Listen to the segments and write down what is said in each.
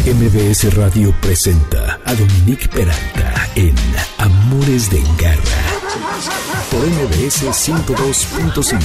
MBS Radio presenta a Dominique Peralta en Amores de Garra por MBS 102.5.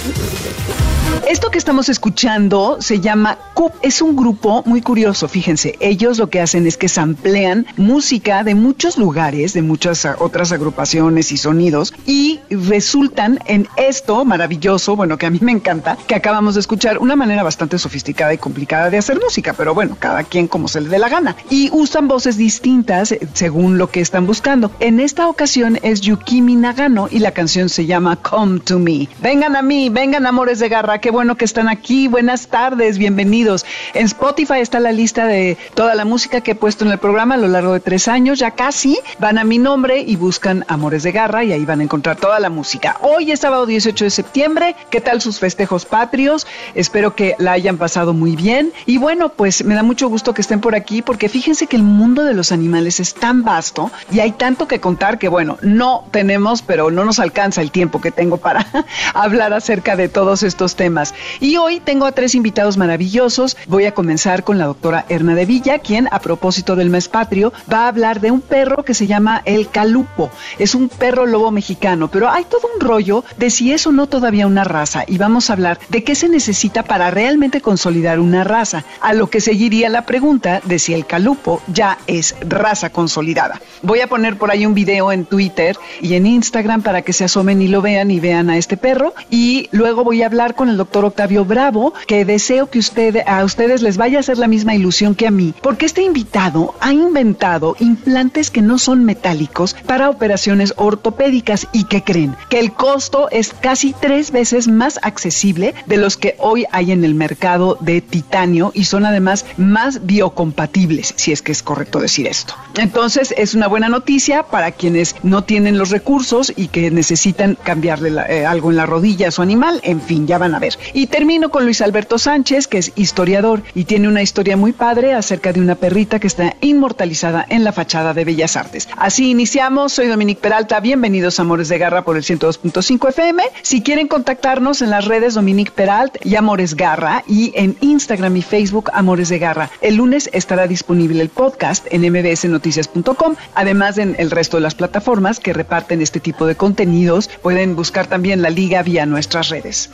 Esto que estamos escuchando se llama CUP. Es un grupo muy curioso, fíjense. Ellos lo que hacen es que samplean música de muchos lugares, de muchas otras agrupaciones y sonidos, y resultan en esto maravilloso, bueno, que a mí me encanta, que acabamos de escuchar, una manera bastante sofisticada y complicada de hacer música, pero bueno, cada quien como se le dé la gana. Y usan voces distintas según lo que están buscando. En esta ocasión es Yukimi Nagano y la canción se llama Come to Me. Vengan a mí, vengan amores de garra, qué bueno que están aquí, buenas tardes, bienvenidos. En Spotify está la lista de toda la música que he puesto en el programa a lo largo de 3 años, ya casi. Van a mi nombre y buscan Amores de Garra y ahí van a encontrar toda la música. Hoy es sábado 18 de septiembre, ¿qué tal sus festejos patrios? Espero que la hayan pasado muy bien. Y bueno, pues me da mucho gusto que estén por aquí porque fíjense que el mundo de los animales es tan vasto y hay tanto que contar que bueno, no tenemos, pero no nos alcanza el tiempo que tengo para hablar acerca de todos estos temas. Y hoy tengo a 3 invitados maravillosos. Voy a comenzar con la doctora Erna de Villa, quien a propósito del mes patrio va a hablar de un perro que se llama el calupo. Es un perro lobo mexicano, pero hay todo un rollo de si es o no todavía una raza y vamos a hablar de qué se necesita para realmente consolidar una raza, a lo que seguiría la pregunta de si el calupo ya es raza consolidada. Voy a poner por ahí un video en Twitter y en Instagram para que se asomen y lo vean y vean a este perro, y luego voy a hablar con el doctor Octavio Bravo, que deseo que a ustedes les vaya a hacer la misma ilusión que a mí, porque este invitado ha inventado implantes que no son metálicos para operaciones ortopédicas. ¿Y qué creen? Que el costo es casi 3 veces más accesible de los que hoy hay en el mercado de titanio y son además más biocompatibles, si es que es correcto decir esto. Entonces es una buena noticia para quienes no tienen los recursos y que necesitan cambiarle algo en la rodilla a su animal. En fin, ya van a ver. Y termino con Luis Alberto Sánchez, que es historiador y tiene una historia muy padre acerca de una perrita que está inmortalizada en la fachada de Bellas Artes. Así iniciamos. Soy Dominique Peralta. Bienvenidos a Amores de Garra por el 102.5 FM. Si quieren contactarnos en las redes Dominique Peralta y Amores Garra, y en Instagram y Facebook Amores de Garra. El lunes estará disponible el podcast en mbsnoticias.com, además en el resto de las plataformas que reparten este tipo de contenidos. Pueden buscar también la liga vía nuestras redes.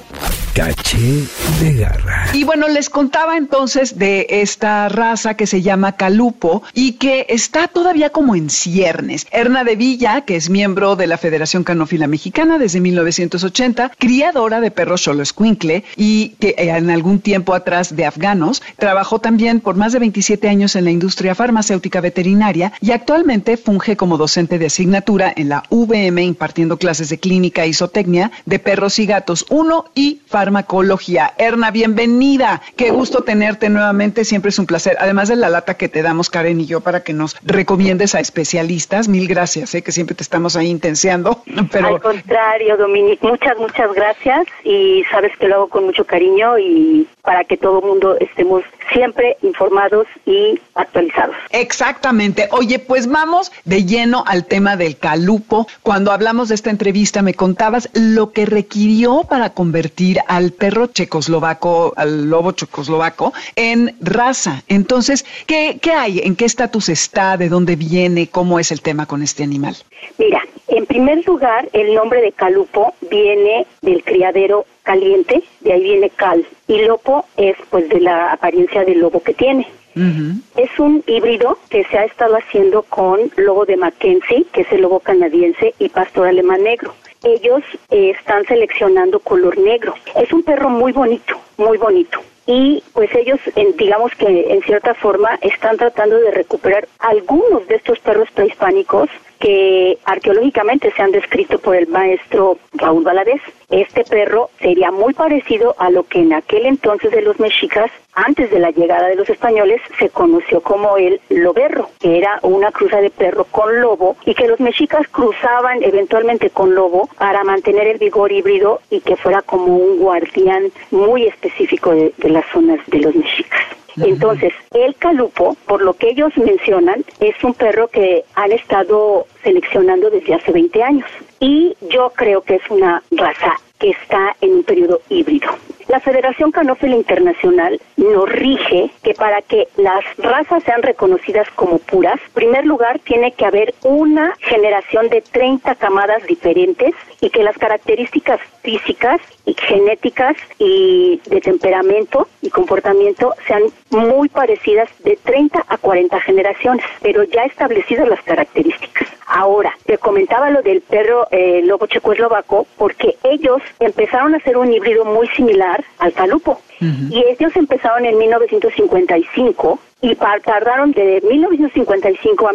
Caché de Garra. Y bueno, les contaba entonces de esta raza que se llama calupo y que está todavía como en ciernes. Erna de Villa, que es miembro de la Federación Canófila Mexicana desde 1980, criadora de perros xoloescuincle y que en algún tiempo atrás de afganos, trabajó también por más de 27 años en la industria farmacéutica veterinaria y actualmente funge como docente de asignatura en la UVM impartiendo clases de clínica y zootecnia de perros y gatos 1 y farmacología. Erna, bienvenida. Qué gusto tenerte nuevamente. Siempre es un placer. Además de la lata que te damos Karen y yo para que nos recomiendes a especialistas. Mil gracias, que siempre te estamos ahí intenseando. Pero... Al contrario, Dominique, muchas gracias y sabes que lo hago con mucho cariño y para que todo el mundo estemos siempre informados y actualizados. Exactamente. Oye, pues vamos de lleno al tema del calupo. Cuando hablamos de esta entrevista me contabas lo que requirió para convertir al perro checoslovaco, al lobo checoslovaco, en raza. Entonces, ¿qué hay? ¿En qué estatus está? ¿De dónde viene? ¿Cómo es el tema con este animal? Mira, en primer lugar, el nombre de calupo viene del criadero caliente, de ahí viene cal, y lopo es pues de la apariencia del lobo que tiene. Uh-huh. Es un híbrido que se ha estado haciendo con lobo de Mackenzie, que es el lobo canadiense, y pastor alemán negro. Ellos están seleccionando color negro. Es un perro muy bonito, muy bonito. Y pues ellos, digamos que en cierta forma, están tratando de recuperar algunos de estos perros prehispánicos que arqueológicamente se han descrito por el maestro Raúl Valadez. Este perro sería muy parecido a lo que en aquel entonces de los mexicas, antes de la llegada de los españoles, se conoció como el loberro, que era una cruza de perro con lobo y que los mexicas cruzaban eventualmente con lobo para mantener el vigor híbrido y que fuera como un guardián muy específico de las zonas de los mexicas. Entonces, el calupo, por lo que ellos mencionan, es un perro que han estado seleccionando desde hace 20 años. Y yo creo que es una raza que está en un periodo híbrido. La Federación Canófila Internacional nos rige que para que las razas sean reconocidas como puras, en primer lugar tiene que haber una generación de 30 camadas diferentes y que las características físicas y genéticas y de temperamento y comportamiento sean muy parecidas de 30 a 40 generaciones, pero ya establecidas las características. Ahora, te comentaba lo del perro lobo checoslovaco porque ellos empezaron a hacer un híbrido muy similar al calupo. Y ellos empezaron en 1955 y tardaron de 1955 a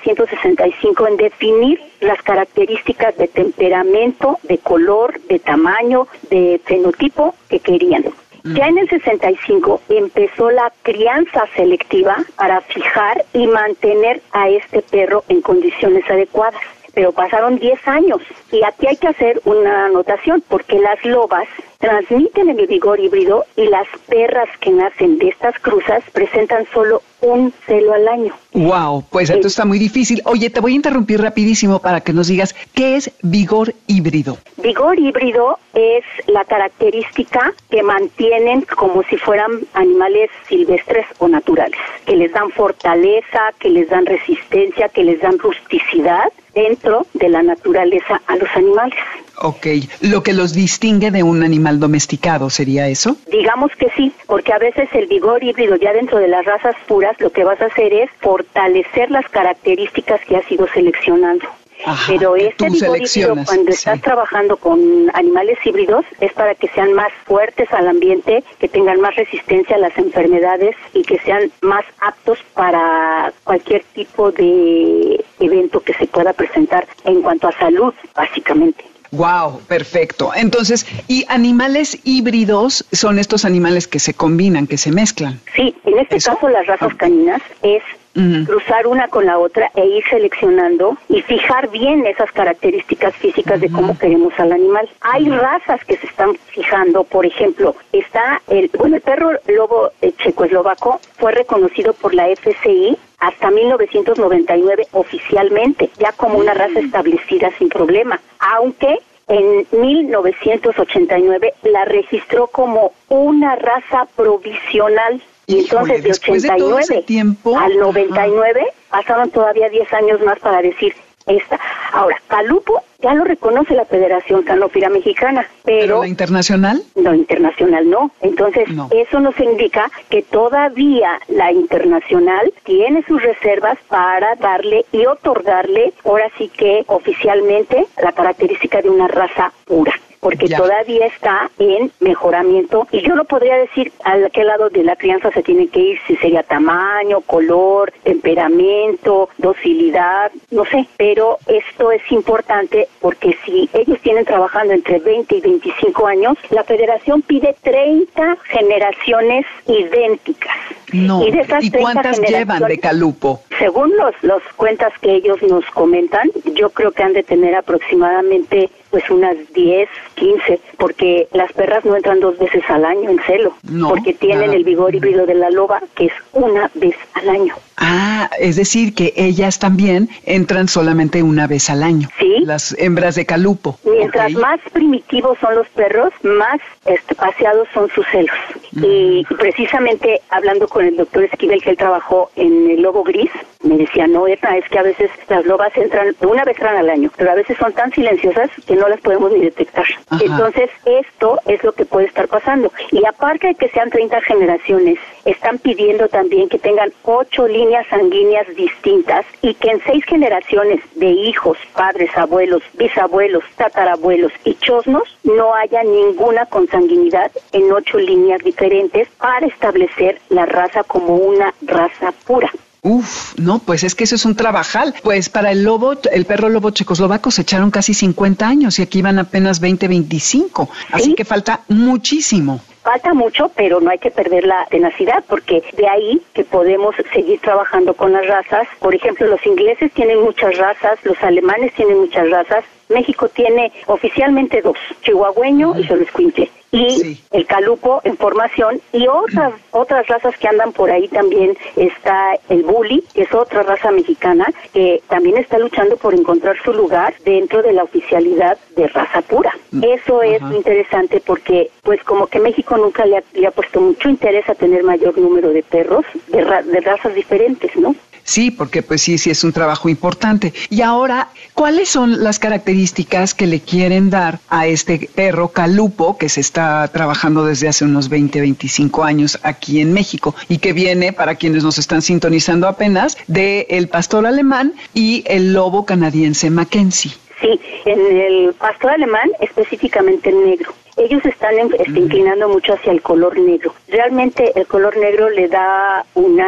1965 en definir las características de temperamento, de color, de tamaño, de fenotipo que querían. Ya en el 65 empezó la crianza selectiva para fijar y mantener a este perro en condiciones adecuadas. Pero pasaron 10 años y aquí hay que hacer una anotación porque las lobas transmiten el vigor híbrido y las perras que nacen de estas cruzas presentan solo un celo al año. Wow, pues esto está muy difícil. Oye, te voy a interrumpir rapidísimo para que nos digas qué es vigor híbrido. Vigor híbrido es la característica que mantienen como si fueran animales silvestres o naturales, que les dan fortaleza, que les dan resistencia, que les dan rusticidad dentro de la naturaleza a los animales. Ok, lo que los distingue de un animal domesticado, ¿sería eso? Digamos que sí, porque a veces el vigor híbrido ya dentro de las razas puras lo que vas a hacer es fortalecer las características que has ido seleccionando. Ajá, pero este vigor híbrido cuando estás trabajando con animales híbridos es para que sean más fuertes al ambiente, que tengan más resistencia a las enfermedades y que sean más aptos para cualquier tipo de evento que se pueda presentar en cuanto a salud, básicamente. Wow, perfecto. Entonces, ¿y animales híbridos son estos animales que se combinan, que se mezclan? Sí, en este caso las razas caninas es cruzar una con la otra e ir seleccionando y fijar bien esas características físicas de cómo queremos al animal. Hay razas que se están fijando, por ejemplo, está el perro lobo checoslovaco fue reconocido por la FCI hasta 1999 oficialmente, ya como una raza establecida sin problema, aunque en 1989 la registró como una raza provisional. Y entonces de 89 al 99 pasaron todavía 10 años más para decir esta. Ahora, calupo ya lo reconoce la Federación Canófila Mexicana, pero ¿la internacional? No, internacional no. Entonces, eso nos indica que todavía la internacional tiene sus reservas para darle y otorgarle, ahora sí que oficialmente, la característica de una raza pura, porque todavía está en mejoramiento, y yo no podría decir a qué lado de la crianza se tiene que ir, si sería tamaño, color, temperamento, docilidad, no sé, pero esto es importante porque si ellos tienen trabajando entre 20 y 25 años, la Federación pide 30 generaciones idénticas. No. Y de esas ¿Y cuántas llevan de calupo? Según los cuentas que ellos nos comentan, yo creo que han de tener aproximadamente pues unas 10, 15, porque las perras no entran 2 veces al año en celo, porque tienen el vigor híbrido de la loba, que es una vez al año. Ah, es decir, que ellas también entran solamente una vez al año. Sí. Las hembras de calupo. Mientras más primitivos son los perros, más paseados son sus celos. Y precisamente hablando con el doctor Esquivel, que él trabajó en el lobo gris, me decía, no, Edna, es que a veces las lobas entran, una vez al año, pero a veces son tan silenciosas que no las podemos ni detectar. Ajá. Entonces, esto es lo que puede estar pasando. Y aparte de que sean 30 generaciones, están pidiendo también que tengan 8 líneas sanguíneas distintas y que en 6 generaciones de hijos, padres, abuelos, bisabuelos, tatarabuelos y chosnos no haya ninguna consanguinidad en 8 líneas diferentes para establecer la raza como una raza pura. Uf, no, pues es que eso es un trabajal. Pues para el perro lobo checoslovaco se echaron casi 50 años y aquí van apenas 20, 25. Así ¿sí? Que falta muchísimo. Falta mucho, pero no hay que perder la tenacidad, porque de ahí que podemos seguir trabajando con las razas. Por ejemplo, los ingleses tienen muchas razas, los alemanes tienen muchas razas, México tiene oficialmente 2, chihuahueño y xoloitzcuintle. Y el calupo en formación, y otras razas que andan por ahí también. Está el bully, que es otra raza mexicana, que también está luchando por encontrar su lugar dentro de la oficialidad de raza pura. Eso es interesante porque, pues, como que México nunca le ha puesto mucho interés a tener mayor número de perros de razas diferentes, ¿no? Sí, porque pues sí es un trabajo importante. Y ahora, ¿cuáles son las características que le quieren dar a este perro calupo que se está trabajando desde hace unos 20-25 años aquí en México y que viene, para quienes nos están sintonizando apenas, de el pastor alemán y el lobo canadiense Mackenzie? Sí, en el pastor alemán, específicamente el negro. Ellos están inclinando mucho hacia el color negro. Realmente el color negro le da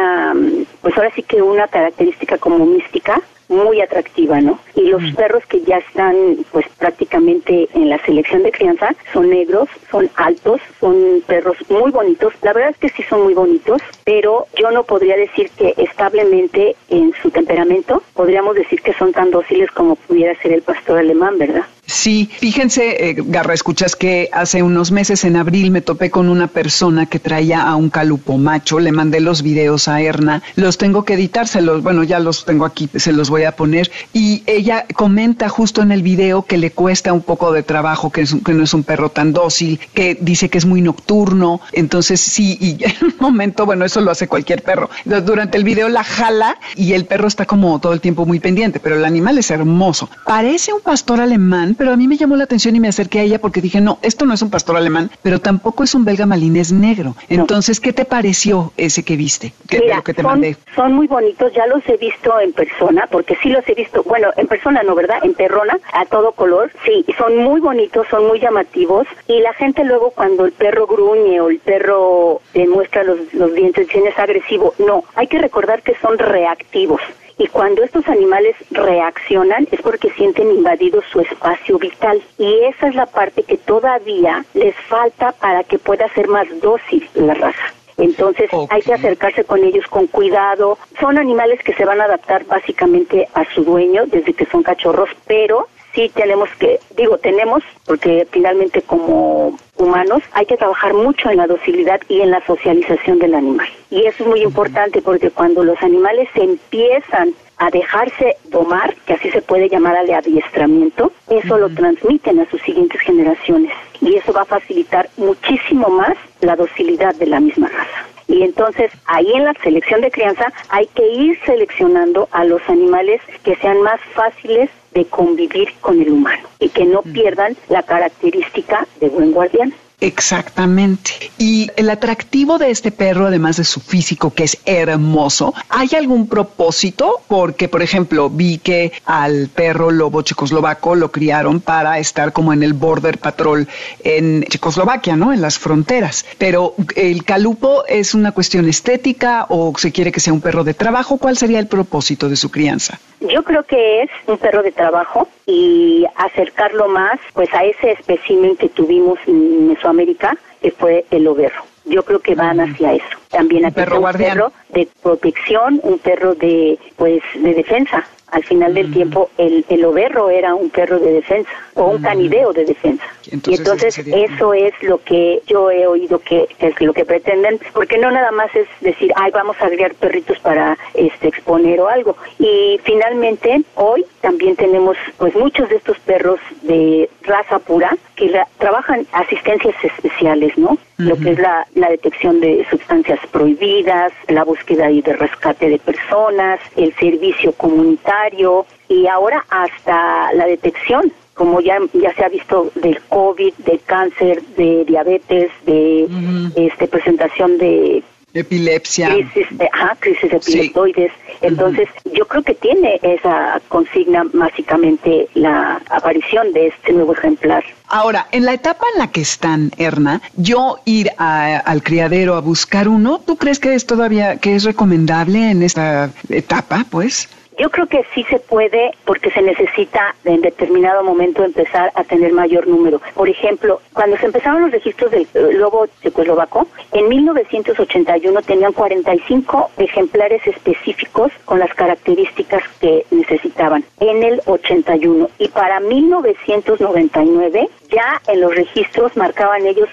pues ahora sí que una característica como mística, muy atractiva, ¿no? Y los perros que ya están, pues, prácticamente en la selección de crianza son negros, son altos, son perros muy bonitos. La verdad es que sí son muy bonitos, pero yo no podría decir que establemente en su temperamento podríamos decir que son tan dóciles como pudiera ser el pastor alemán, ¿verdad? Sí, fíjense, Garra, escuchas que hace unos meses, en abril, me topé con una persona que traía a un calupo macho. Le mandé los videos a Erna, los tengo que editar, ya los tengo aquí, se los voy a poner, y ella comenta justo en el video que le cuesta un poco de trabajo, que no es un perro tan dócil, que dice que es muy nocturno. Entonces sí, y en un momento, bueno, eso lo hace cualquier perro, durante el video la jala y el perro está como todo el tiempo muy pendiente, pero el animal es hermoso. Parece un pastor alemán, pero a mí me llamó la atención y me acerqué a ella porque dije, no, esto no es un pastor alemán, pero tampoco es un belga malinés negro. Entonces, ¿qué te pareció ese que viste? Mira, lo que te mandé. Son muy bonitos, ya los he visto en persona, porque sí los he visto, bueno, en persona no, ¿verdad? En perrona, a todo color, sí, son muy bonitos, son muy llamativos, y la gente luego cuando el perro gruñe o el perro demuestra los dientes, dicen es agresivo. No, hay que recordar que son reactivos. Y cuando estos animales reaccionan es porque sienten invadido su espacio vital. Y esa es la parte que todavía les falta para que pueda ser más dócil la raza. Entonces hay que acercarse con ellos con cuidado. Son animales que se van a adaptar básicamente a su dueño desde que son cachorros, pero sí tenemos, porque finalmente como humanos hay que trabajar mucho en la docilidad y en la socialización del animal. Y eso es muy importante porque cuando los animales empiezan a dejarse domar, que así se puede llamar al adiestramiento, eso lo transmiten a sus siguientes generaciones. Y eso va a facilitar muchísimo más la docilidad de la misma raza. Y entonces, ahí en la selección de crianza hay que ir seleccionando a los animales que sean más fáciles de convivir con el humano y que no pierdan la característica de buen guardián. Exactamente. Y el atractivo de este perro, además de su físico, que es hermoso, ¿hay algún propósito? Porque, por ejemplo, vi que al perro lobo checoslovaco lo criaron para estar como en el border patrol en Checoslovaquia, ¿no? En las fronteras. Pero ¿el calupo es una cuestión estética o se quiere que sea un perro de trabajo? ¿Cuál sería el propósito de su crianza? Yo creo que es un perro de trabajo y acercarlo más pues a ese espécimen que tuvimos en Mesoamérica, que fue el oberro. Yo creo que van hacia eso. También aquí un perro de protección, un perro de defensa. Al final del tiempo, el oberro era un perro de defensa o un canideo de defensa. Y entonces eso es lo que yo he oído que es lo que pretenden, porque no nada más es decir, vamos a criar perritos para exponer o algo. Y finalmente, hoy también tenemos pues muchos de estos perros de raza pura que trabajan asistencias especiales, ¿no? Lo que es la detección de sustancias prohibidas, la búsqueda y de rescate de personas, el servicio comunitario y ahora hasta la detección, como ya se ha visto, del COVID, del cáncer, de diabetes, de presentación de epilepsia, crisis epileptoides. Entonces, yo creo que tiene esa consigna básicamente la aparición de este nuevo ejemplar. Ahora, en la etapa en la que están, Erna, yo ir al criadero a buscar uno, ¿tú crees que es recomendable en esta etapa, pues? Yo creo que sí se puede, porque se necesita en determinado momento empezar a tener mayor número. Por ejemplo, cuando se empezaron los registros del lobo checoslovaco, en 1981 tenían 45 ejemplares específicos con las características que necesitaban en el 81. Y para 1999, ya en los registros marcaban ellos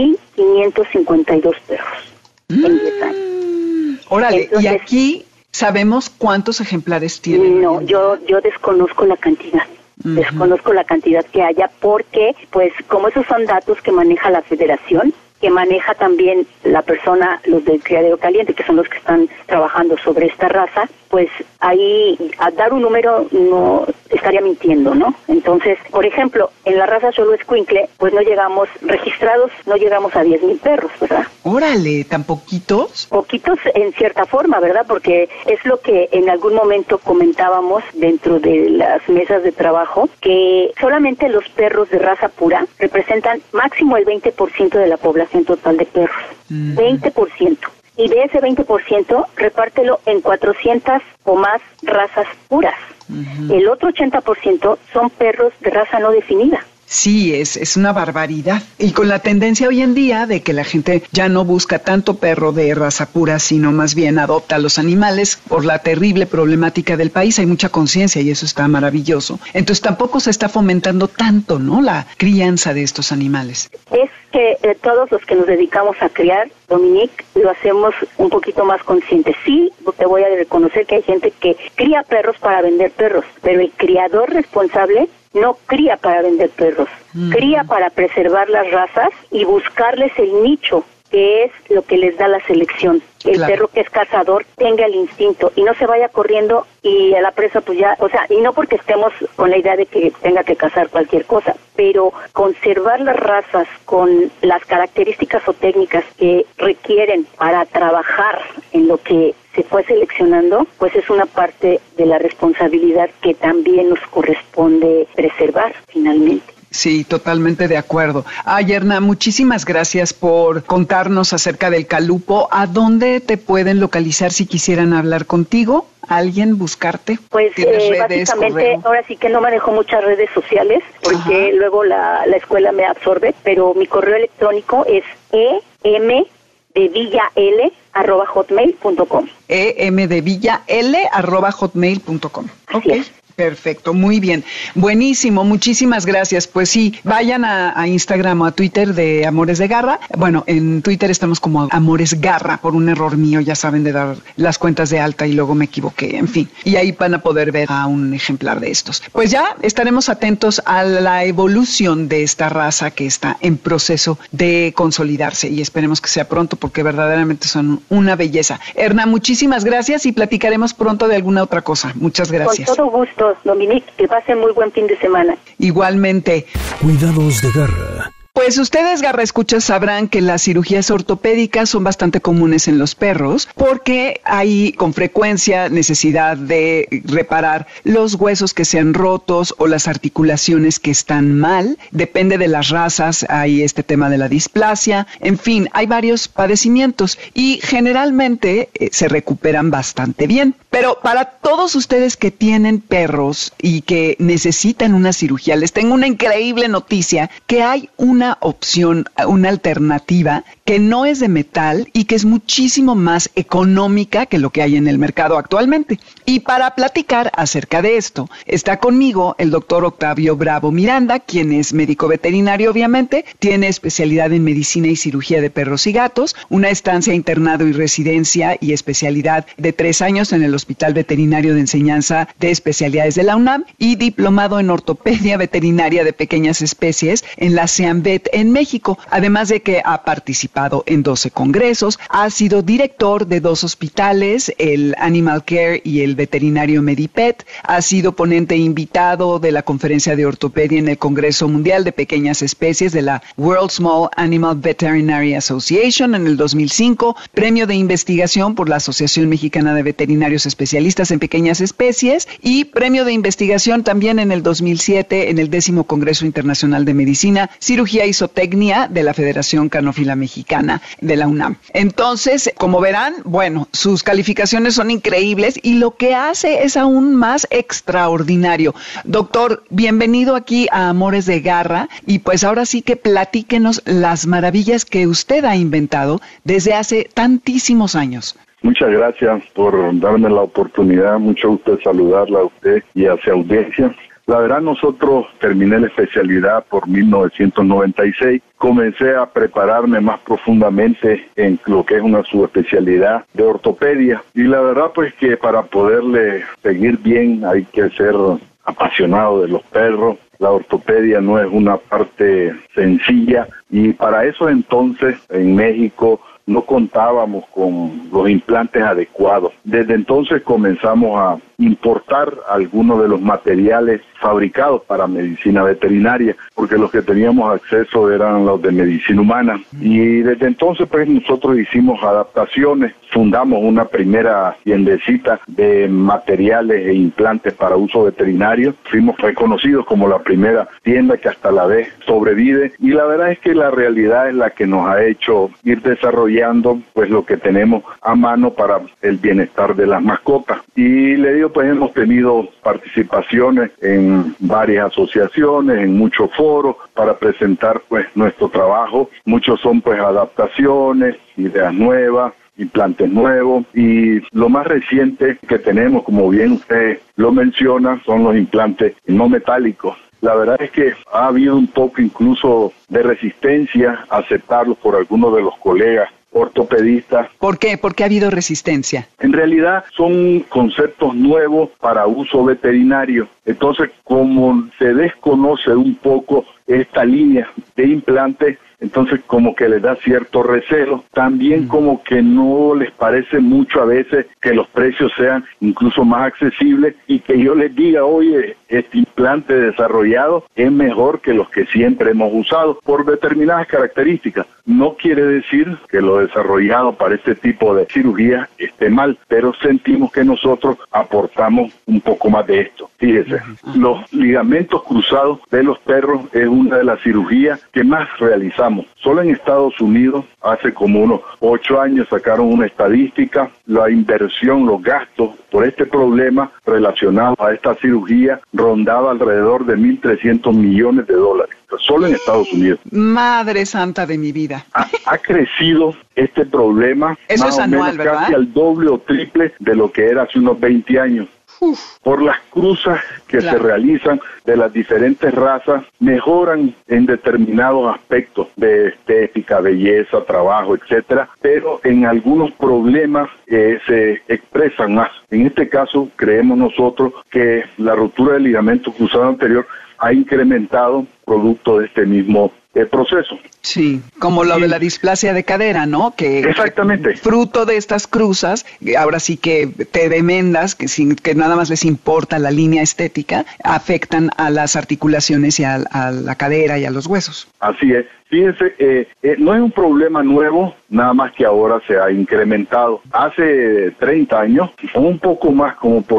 1,552 perros en 10 años. Órale, entonces, y aquí ¿sabemos cuántos ejemplares tienen? No, yo desconozco la cantidad. Desconozco la cantidad que haya porque, pues, como esos son datos que maneja la Federación, que maneja también la persona, los del criadero caliente, que son los que están trabajando sobre esta raza, pues ahí a dar un número no estaría mintiendo, ¿no? Entonces, por ejemplo, en la raza Xoloescuincle, pues no llegamos a 10,000 perros, ¿verdad? Órale, ¿tan poquitos? Poquitos en cierta forma, ¿verdad? Porque es lo que en algún momento comentábamos dentro de las mesas de trabajo, que solamente los perros de raza pura representan máximo el 20% de la población total de perros. 20%. Y de ese 20%, repártelo en 400 o más razas puras. El otro 80% son perros de raza no definida. Sí, es una barbaridad. Y con la tendencia hoy en día de que la gente ya no busca tanto perro de raza pura, sino más bien adopta a los animales por la terrible problemática del país. Hay mucha conciencia y eso está maravilloso. Entonces tampoco se está fomentando tanto, ¿no?, la crianza de estos animales. Es que todos los que nos dedicamos a criar, Dominique, lo hacemos un poquito más conscientes. Sí, te voy a reconocer que hay gente que cría perros para vender perros, pero el criador responsable no cría para vender perros, cría para preservar las razas y buscarles el nicho, que es lo que les da la selección. El perro que es cazador tenga el instinto y no se vaya corriendo y a la presa pues ya, o sea, y no porque estemos con la idea de que tenga que cazar cualquier cosa, pero conservar las razas con las características o técnicas que requieren para trabajar en lo que se fue seleccionando, pues es una parte de la responsabilidad que también nos corresponde preservar finalmente. Sí, totalmente de acuerdo. Erna, muchísimas gracias por contarnos acerca del calupo. ¿A dónde te pueden localizar si quisieran hablar contigo? ¿Alguien buscarte? Pues redes, básicamente, correo? Ahora sí que no manejo muchas redes sociales porque luego la escuela me absorbe, pero mi correo electrónico es emdevillal@hotmail.com. emdevillal@hotmail.com. Así es. Perfecto, muy bien. Buenísimo, muchísimas gracias. Pues sí, vayan a Instagram o a Twitter de Amores de Garra. Bueno, en Twitter estamos como Amores Garra, por un error mío, ya saben, de dar las cuentas de alta y luego me equivoqué, en fin. Y ahí van a poder ver a un ejemplar de estos. Pues ya estaremos atentos a la evolución de esta raza que está en proceso de consolidarse y esperemos que sea pronto porque verdaderamente son una belleza. Erna, muchísimas gracias y platicaremos pronto de alguna otra cosa. Muchas gracias. Con todo gusto. Dominique, que pasen muy buen fin de semana. Igualmente. Cuidados de garra. Pues ustedes, Garra Escuchas, sabrán que las cirugías ortopédicas son bastante comunes en los perros porque hay con frecuencia necesidad de reparar los huesos que se han rotos o las articulaciones que están mal. Depende de las razas, hay este tema de la displasia. En fin, hay varios padecimientos y generalmente se recuperan bastante bien. Pero para todos ustedes que tienen perros y que necesitan una cirugía, les tengo una increíble noticia, que hay una opción, una alternativa que no es de metal y que es muchísimo más económica que lo que hay en el mercado actualmente. Y para platicar acerca de esto, está conmigo el doctor Octavio Bravo Miranda, quien es médico veterinario, obviamente, tiene especialidad en medicina y cirugía de perros y gatos, una estancia internado y residencia y especialidad de 3 años en el Hospital Veterinario de Enseñanza de Especialidades de la UNAM y diplomado en ortopedia veterinaria de pequeñas especies en la SEAMVET en México, además de que ha participado en 12 congresos, ha sido director de 2 hospitales, el Animal Care y el Veterinario Medipet, ha sido ponente invitado de la Conferencia de Ortopedia en el Congreso Mundial de Pequeñas Especies de la World Small Animal Veterinary Association en el 2005, premio de investigación por la Asociación Mexicana de Veterinarios Especialistas en Pequeñas Especies y premio de investigación también en el 2007 en el 10º Congreso Internacional de Medicina, Cirugía Fisiología y Zootecnia de la Federación Canófila Mexicana de la UNAM. Entonces, como verán, bueno, sus calificaciones son increíbles y lo que hace es aún más extraordinario. Doctor, bienvenido aquí a Amores de Garra y pues ahora sí que platíquenos las maravillas que usted ha inventado desde hace tantísimos años. Muchas gracias por darme la oportunidad, mucho gusto de saludarla a usted y a su audiencia. La verdad, nosotros terminé la especialidad por 1996, comencé a prepararme más profundamente en lo que es una subespecialidad de ortopedia y la verdad pues que para poderle seguir bien hay que ser apasionado de los perros. La ortopedia no es una parte sencilla y para eso entonces en México no contábamos con los implantes adecuados. Desde entonces comenzamos a importar algunos de los materiales fabricados para medicina veterinaria, porque los que teníamos acceso eran los de medicina humana. Y desde entonces pues nosotros hicimos adaptaciones, fundamos una primera tiendecita de materiales e implantes para uso veterinario. Fuimos reconocidos como la primera tienda que hasta la vez sobrevive y la verdad es que la realidad es la que nos ha hecho ir desarrollando pues lo que tenemos a mano para el bienestar de las mascotas. Y le digo, pues hemos tenido participaciones en varias asociaciones, en muchos foros para presentar pues nuestro trabajo. Muchos son pues adaptaciones, ideas nuevas, implantes nuevos y lo más reciente que tenemos, como bien usted lo menciona, son los implantes no metálicos. La verdad es que ha habido un poco incluso de resistencia a aceptarlos por algunos de los colegas ortopedistas. ¿Por qué? ¿Por qué ha habido resistencia? En realidad son conceptos nuevos para uso veterinario. Entonces, como se desconoce un poco esta línea de implantes, entonces como que les da cierto recelo. También como que no les parece mucho a veces que los precios sean incluso más accesibles y que yo les diga, oye, este implante desarrollado es mejor que los que siempre hemos usado por determinadas características. No quiere decir que lo desarrollado para este tipo de cirugía esté mal, pero sentimos que nosotros aportamos un poco más de esto. Fíjese, los ligamentos cruzados de los perros es una de las cirugías que más realizamos. Solo en Estados Unidos, hace como unos 8 años, sacaron una estadística, la inversión, los gastos por este problema relacionado a esta cirugía rondaba alrededor de $1.300 millones. Solo en Estados Unidos. Madre santa de mi vida. Ha crecido este problema. Eso es anual, ¿verdad? Casi al doble o triple de lo que era hace unos 20 años. Por las cruzas que se realizan de las diferentes razas, mejoran en determinados aspectos de estética, belleza, trabajo, etcétera, pero en algunos problemas se expresan más. En este caso, creemos nosotros que la rotura del ligamento cruzado anterior ha incrementado producto de este mismo proceso. Sí, como lo de la displasia de cadera, ¿no? Exactamente. Fruto de estas cruzas, ahora sí que tremendas, que nada más les importa la línea estética, afectan a las articulaciones y a la cadera y a los huesos. Así es. Fíjense, no es un problema nuevo, nada más que ahora se ha incrementado. Hace 30 años, o un poco más, como por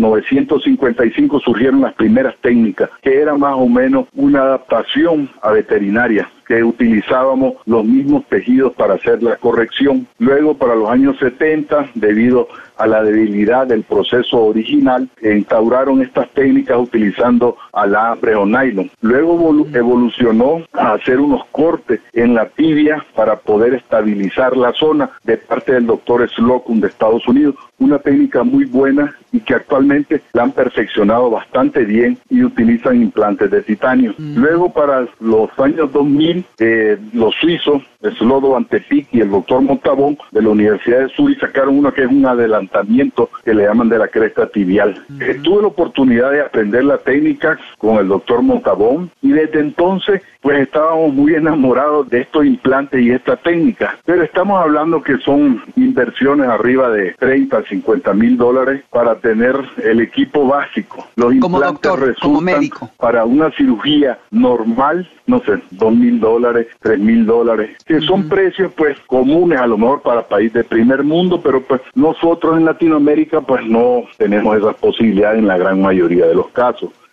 1955, surgieron las primeras técnicas, que era más o menos una adaptación a veterinaria, que utilizábamos los mismos tejidos para hacer la corrección. Luego, para los años 70, debido a la debilidad del proceso original, instauraron estas técnicas utilizando alambre o nylon. Luego evolucionó a hacer unos cortes en la tibia para poder estabilizar la zona de parte del doctor Slocum de Estados Unidos, una técnica muy buena y que actualmente la han perfeccionado bastante bien y utilizan implantes de titanio. Luego, para los años 2000, los suizos, Slodo Antepic y el doctor Montabón de la Universidad de Zurich sacaron uno que es un adelantamiento que le llaman de la cresta tibial. Tuve la oportunidad de aprender la técnica con el doctor Montabón y desde entonces pues estábamos muy enamorados de estos implantes y esta técnica, pero estamos hablando que son inversiones arriba de $30 a $50,000 para tener el equipo básico. Los como implantes doctor, como médico. Para una cirugía normal, no sé, $2,000, $3,000, que son precios pues comunes a lo mejor para país de primer mundo, pero pues nosotros en Latinoamérica pues no tenemos esas posibilidades en la gran mayoría de los casos.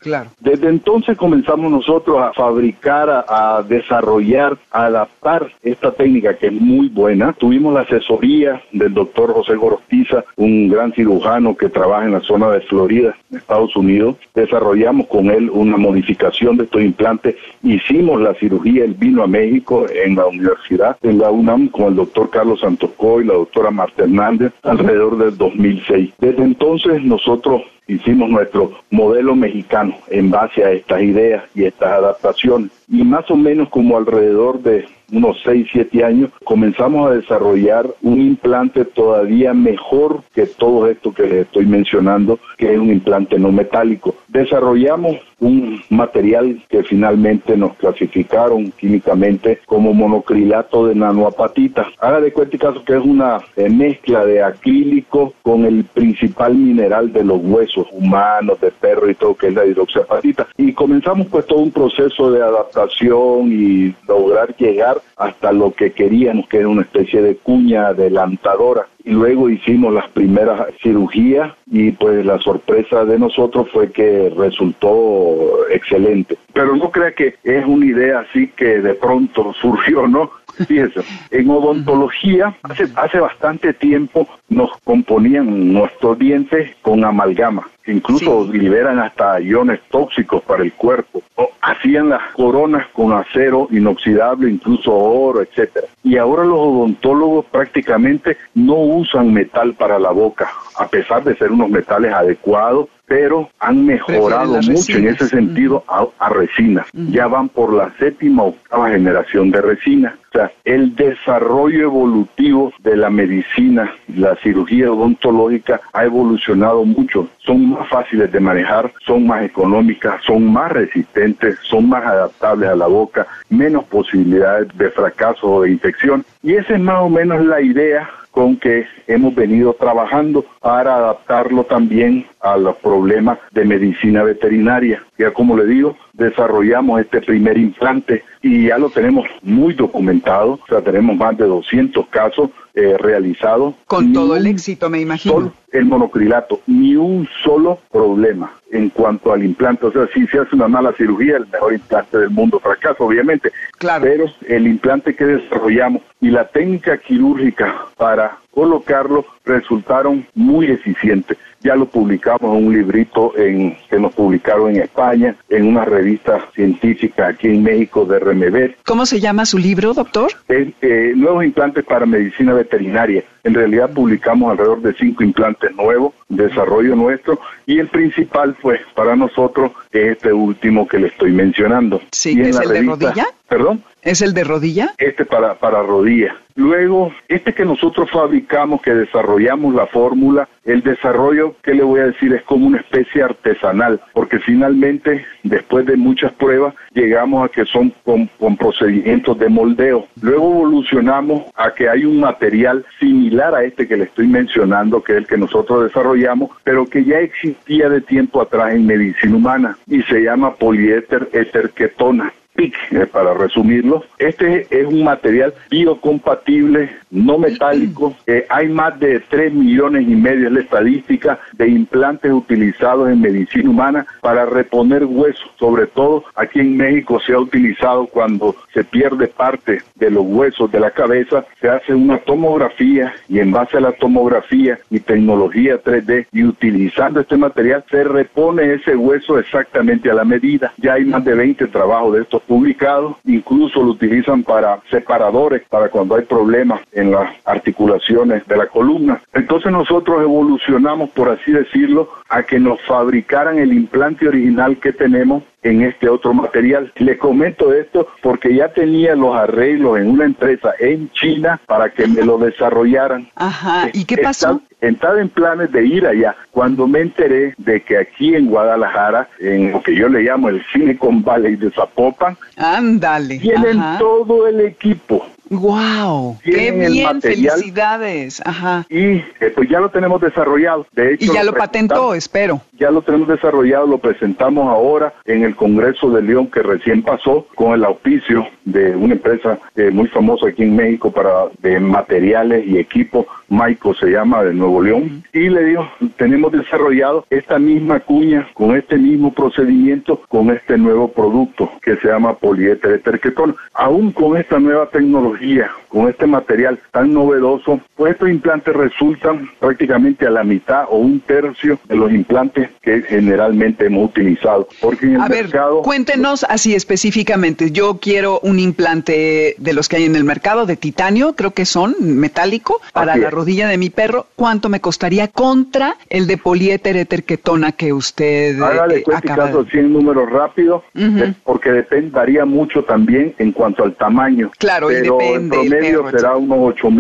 Claro. Desde entonces comenzamos nosotros a fabricar, a desarrollar, a adaptar esta técnica que es muy buena. Tuvimos la asesoría del doctor José Gorostiza, un gran cirujano que trabaja en la zona de Florida, Estados Unidos. Desarrollamos con él una modificación de estos implantes. Hicimos la cirugía, él vino a México en la universidad, en la UNAM, con el doctor Carlos Santoscoy y la doctora Marta Hernández, alrededor del 2006. Desde entonces nosotros hicimos nuestro modelo mexicano en base a estas ideas y estas adaptaciones. Y más o menos como alrededor de unos 6, 7 años, comenzamos a desarrollar un implante todavía mejor que todo esto que les estoy mencionando, que es un implante no metálico. Desarrollamos un material que finalmente nos clasificaron químicamente como monocrilato de nanoapatita. Haga de cuenta que es una mezcla de acrílico con el principal mineral de los huesos humanos, de perro y todo, que es la hidroxiapatita. Y comenzamos pues todo un proceso de adaptación y lograr llegar hasta lo que queríamos, que era una especie de cuña adelantadora. Y luego hicimos las primeras cirugías y pues la sorpresa de nosotros fue que resultó excelente. Pero no crea que es una idea así que de pronto surgió, ¿no? Fíjese, en odontología hace bastante tiempo nos componían nuestros dientes con amalgama, que incluso liberan hasta iones tóxicos para el cuerpo. O hacían las coronas con acero inoxidable, incluso oro, etcétera. Y ahora los odontólogos prácticamente no usan metal para la boca, a pesar de ser unos metales adecuados, pero han mejorado mucho en ese sentido a resina. Ya van por la 7ª o 8ª generación de resina. O sea, el desarrollo evolutivo de la medicina, la cirugía odontológica ha evolucionado mucho. Son más fáciles de manejar, son más económicas, son más resistentes, son más adaptables a la boca, menos posibilidades de fracaso o de infección. Y esa es más o menos la idea con que hemos venido trabajando para adaptarlo también a los problemas de medicina veterinaria. Ya como le digo, desarrollamos este primer implante y ya lo tenemos muy documentado, o sea, tenemos más de 200 casos realizados. Con todo el éxito, me imagino. Solo el monocrilato, ni un solo problema en cuanto al implante. O sea, si se hace una mala cirugía, el mejor implante del mundo fracasa, obviamente. Claro. Pero el implante que desarrollamos y la técnica quirúrgica para colocarlo resultaron muy eficientes. Ya lo publicamos en un librito que nos publicaron en España, en una revista científica aquí en México de Remever. ¿Cómo se llama su libro, doctor? Nuevos implantes para medicina veterinaria. En realidad publicamos alrededor de 5 implantes nuevos, desarrollo nuestro, y el principal fue para nosotros este último que le estoy mencionando. Sí, ¿es el de rodilla? ¿Perdón? ¿Es el de rodilla? Para rodilla. Luego, que nosotros fabricamos, que desarrollamos la fórmula, el desarrollo, ¿qué le voy a decir? Es como una especie artesanal, porque finalmente, después de muchas pruebas, llegamos a que son con procedimientos de moldeo. Luego evolucionamos a que hay un material similar a este que le estoy mencionando, que es el que nosotros desarrollamos, pero que ya existía de tiempo atrás en medicina humana, y se llama poliéster eterquetona. PIC, para resumirlo. Este es un material biocompatible, no metálico. Hay más de 3,5 millones es la estadística de implantes utilizados en medicina humana para reponer huesos. Sobre todo aquí en México se ha utilizado cuando se pierde parte de los huesos de la cabeza, se hace una tomografía y en base a la tomografía y tecnología 3D y utilizando este material se repone ese hueso exactamente a la medida. Ya hay más de 20 trabajos de estos publicados, incluso lo utilizan para separadores, para cuando hay problemas en las articulaciones de la columna. Entonces nosotros evolucionamos, por así decirlo, a que nos fabricaran el implante original que tenemos en este otro material. Le comento esto porque ya tenía los arreglos en una empresa en China para que me lo desarrollaran. Ajá, ¿y qué pasó? Estaba en planes de ir allá. Cuando me enteré de que aquí en Guadalajara, en lo que yo le llamo el Silicon Valley de Zapopan, ándale, tienen todo el equipo ¡Wow! ¡Qué bien! ¡Felicidades! Ajá. Y pues ya lo tenemos desarrollado. De hecho, y ya lo patentó, espero. Ya lo tenemos desarrollado, lo presentamos ahora en el Congreso de León que recién pasó con el auspicio de una empresa muy famosa aquí en México de materiales y equipos, Maico se llama, de Nuevo León. Y le digo, tenemos desarrollado esta misma cuña con este mismo procedimiento, con este nuevo producto que se llama poliéter terquetona. Aún con esta nueva tecnología, con este material tan novedoso, pues estos implantes resultan prácticamente a la mitad o un tercio de los implantes que generalmente hemos utilizado. Porque en el mercado... Cuéntenos así específicamente. Yo quiero un implante de los que hay en el mercado, de titanio, creo que son, metálico, para la rodilla de mi perro. ¿Cuánto me costaría contra el de poliéter terquetona que usted hágale acaba de... 100 números rápidos, porque varía mucho también en cuanto al tamaño. Claro, pero y depende. En promedio será unos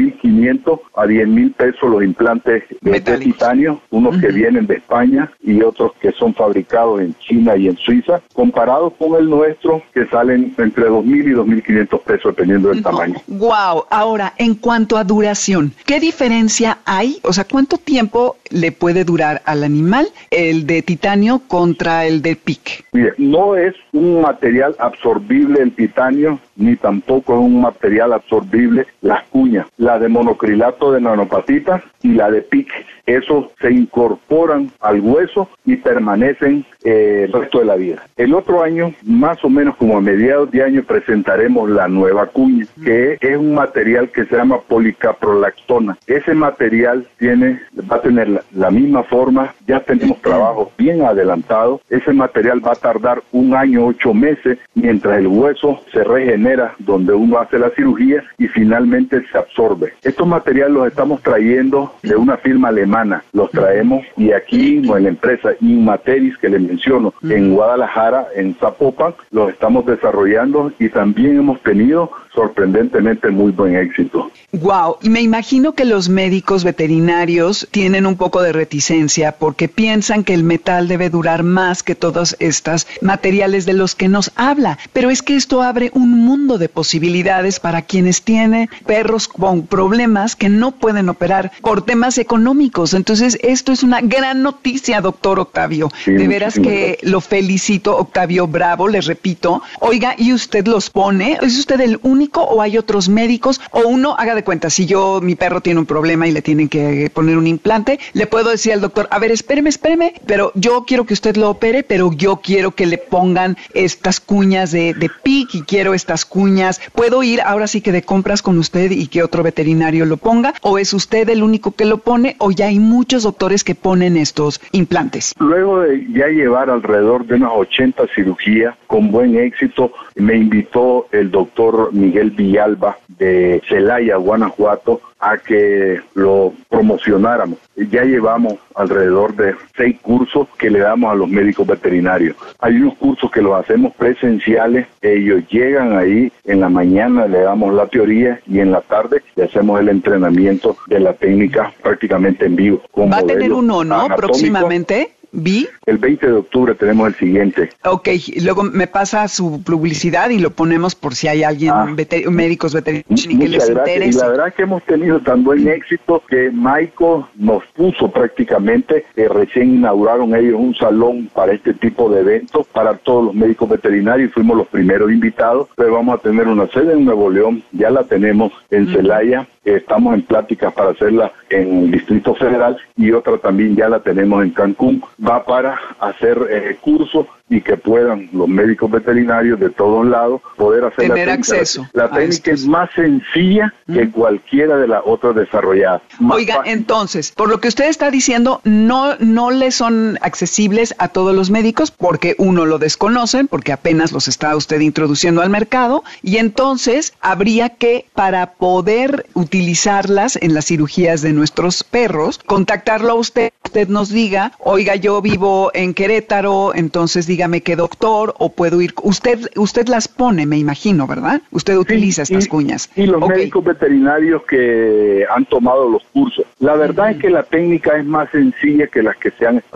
8,500 a 10,000 pesos los implantes de titanio, unos que vienen de España y otros que son fabricados en China y en Suiza, comparados con el nuestro, que salen entre 2,000 y 2,500 pesos dependiendo del tamaño. Wow. Ahora, en cuanto a duración, ¿qué diferencia hay? O sea, ¿cuánto tiempo le puede durar al animal el de titanio contra el de PIC? Mire, no es un material absorbible el titanio, ni tampoco es un material absorbible las cuñas. La de monocrilato de nanopatita y la de PIC, esos se incorporan al hueso y permanecen el resto de la vida. El otro año, más o menos como a mediados de año, presentaremos la nueva cuña, que es un material que se llama policaprolactona. Ese material va a tener la misma forma, ya tenemos trabajos bien adelantados. Ese material va a tardar 1 año, 8 meses, mientras el hueso se regenera donde uno hace la cirugía y finalmente se absorbe. Estos materiales los estamos trayendo de una firma alemana, los traemos y aquí en la empresa Inmateris que les menciono, en Guadalajara, en Zapopan, los estamos desarrollando y también hemos tenido sorprendentemente muy buen éxito. Wow, y me imagino que los médicos veterinarios tienen un poco de reticencia porque piensan que el metal debe durar más que todos estos materiales de los que nos habla, pero es que esto abre un mundo de posibilidades para quienes tienen perros con problemas que no pueden operar por temas económicos. Entonces, esto es una gran noticia, doctor Octavio. Sí, de veras que lo felicito, Octavio Bravo, les repito. Oiga, ¿y usted los pone? ¿Es usted el único o hay otros médicos? O uno, haga de cuenta, si mi perro tiene un problema y le tienen que poner un implante, le puedo decir al doctor, a ver, espéreme, pero yo quiero que usted lo opere, pero yo quiero que le pongan estas cuñas de PIC y quiero estas cuñas. ¿Puedo ir ahora sí que de compras con usted y que otro veterinario lo ponga? ¿O es usted el único que lo pone? ¿O ya hay muchos doctores que ponen estos implantes? Luego de ya llevar alrededor de unas 80 cirugías con buen éxito, me invitó el doctor Miguel Villalba de Celaya, Guanajuato, a que lo promocionáramos. Ya llevamos alrededor de 6 cursos que le damos a los médicos veterinarios. Hay unos cursos que los hacemos presenciales, ellos llegan ahí, en la mañana le damos la teoría y en la tarde le hacemos el entrenamiento de la técnica prácticamente en vivo. Va a tener uno, ¿no? Próximamente. ¿Vi? El 20 de octubre tenemos el siguiente. Ok, luego me pasa su publicidad y lo ponemos por si hay alguien, médicos veterinarios que les interese. Y la verdad es que hemos tenido tan buen éxito que Maico nos puso prácticamente, recién inauguraron ellos un salón para este tipo de eventos para todos los médicos veterinarios y fuimos los primeros invitados, pero vamos a tener una sede en Nuevo León, ya la tenemos en Celaya, estamos en pláticas para hacerla en el Distrito Federal y otra también ya la tenemos en Cancún. Va para hacer cursos y que puedan los médicos veterinarios de todos lados poder hacer tener acceso. La técnica es más sencilla que cualquiera de las otras desarrolladas. Oiga, entonces, por lo que usted está diciendo, no le son accesibles a todos los médicos porque uno lo desconocen, porque apenas los está usted introduciendo al mercado, y entonces habría que, para poder utilizarlas en las cirugías de nuestros perros, contactarlo a usted nos diga, oiga, yo vivo en Querétaro, entonces dígame qué doctor, o puedo ir. Usted las pone, me imagino, ¿verdad? Usted utiliza estas cuñas. Y los médicos veterinarios que han tomado los cursos. La verdad es que la técnica es más sencilla que las que se han estado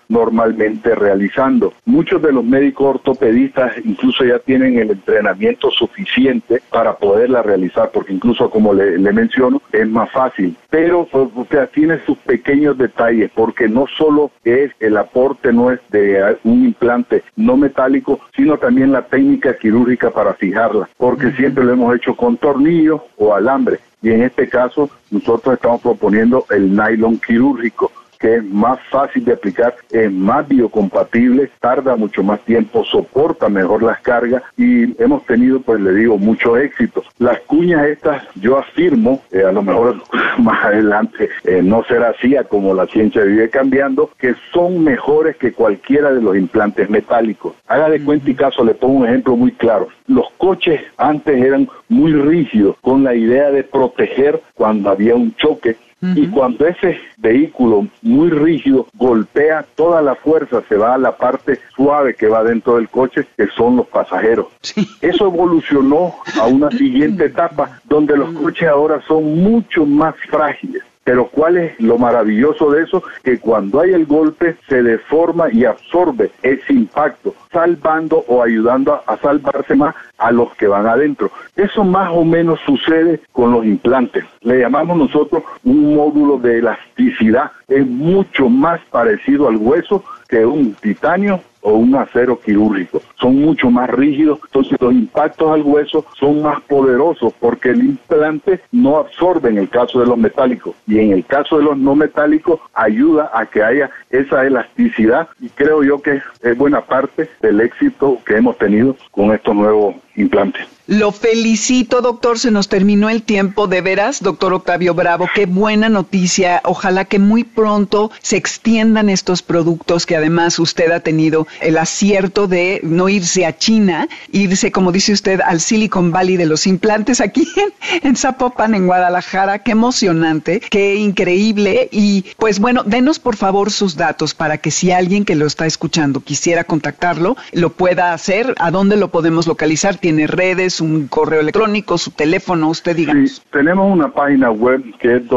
normalmente realizando. Muchos de los médicos ortopedistas incluso ya tienen el entrenamiento suficiente para poderla realizar, porque incluso como le menciono, es más fácil. Pero o sea, tiene sus pequeños detalles, porque no solo es el aporte no es de un implante no metálico, sino también la técnica quirúrgica para fijarla, porque siempre lo hemos hecho con tornillos o alambre, y en este caso nosotros estamos proponiendo el nylon quirúrgico, que es más fácil de aplicar, es más biocompatible, tarda mucho más tiempo, soporta mejor las cargas y hemos tenido, pues le digo, mucho éxito. Las cuñas estas, yo afirmo, a lo mejor más adelante no será así, como la ciencia vive cambiando, que son mejores que cualquiera de los implantes metálicos. Haga de cuenta y caso, le pongo un ejemplo muy claro. Los coches antes eran muy rígidos, con la idea de proteger cuando había un choque. Y cuando ese vehículo muy rígido golpea, toda la fuerza se va a la parte suave que va dentro del coche, que son los pasajeros. Sí. Eso evolucionó a una siguiente etapa, donde los coches ahora son mucho más frágiles. Pero ¿cuál es lo maravilloso de eso? Que cuando hay el golpe se deforma y absorbe ese impacto, salvando o ayudando a salvarse más a los que van adentro. Eso más o menos sucede con los implantes. Le llamamos nosotros un módulo de elasticidad. Es mucho más parecido al hueso que un titanio o un acero quirúrgico. Son mucho más rígidos, entonces los impactos al hueso son más poderosos porque el implante no absorbe en el caso de los metálicos, y en el caso de los no metálicos ayuda a que haya esa elasticidad, y creo yo que es buena parte del éxito que hemos tenido con estos nuevos implantes. Lo felicito, doctor, se nos terminó el tiempo, de veras, doctor Octavio Bravo, qué buena noticia, ojalá que muy pronto se extiendan estos productos, que además usted ha tenido el acierto de no irse a China, irse, como dice usted, al Silicon Valley de los implantes, aquí en Zapopan, en Guadalajara. Qué emocionante, qué increíble, y pues bueno, denos por favor sus datos para que si alguien que lo está escuchando quisiera contactarlo, lo pueda hacer. ¿A dónde lo podemos localizar? ¿Tiene redes, un correo electrónico, su teléfono? Usted díganos. Sí, tenemos una página web que es